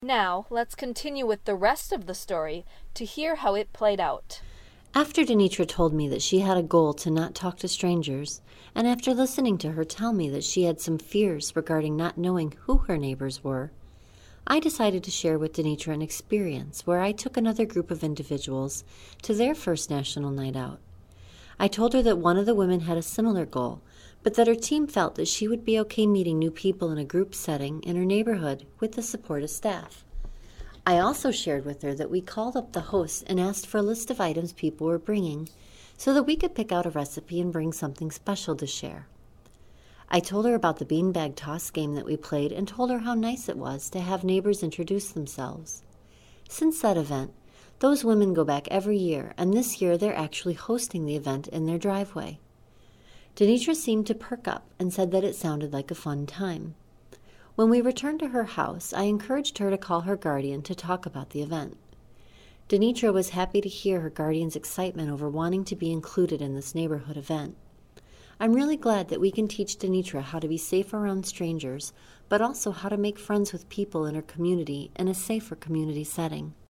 Now, let's continue with the rest of the story to hear how it played out. After Denitra told me that she had a goal to not talk to strangers, and after listening to her tell me that she had some fears regarding not knowing who her neighbors were, I decided to share with Denitra an experience where I took another group of individuals to their first national night out. I told her that one of the women had a similar goal, but that her team felt that she would be okay meeting new people in a group setting in her neighborhood with the support of staff. I also shared with her that we called up the host and asked for a list of items people were bringing so that we could pick out a recipe and bring something special to share. I told her about the beanbag toss game that we played and told her how nice it was to have neighbors introduce themselves. Since that event, those women go back every year, and this year they're actually hosting the event in their driveway. Denitra seemed to perk up and said that it sounded like a fun time. When we returned to her house, I encouraged her to call her guardian to talk about the event. Denitra was happy to hear her guardian's excitement over wanting to be included in this neighborhood event. I'm really glad that we can teach Denitra how to be safe around strangers, but also how to make friends with people in her community in a safer community setting.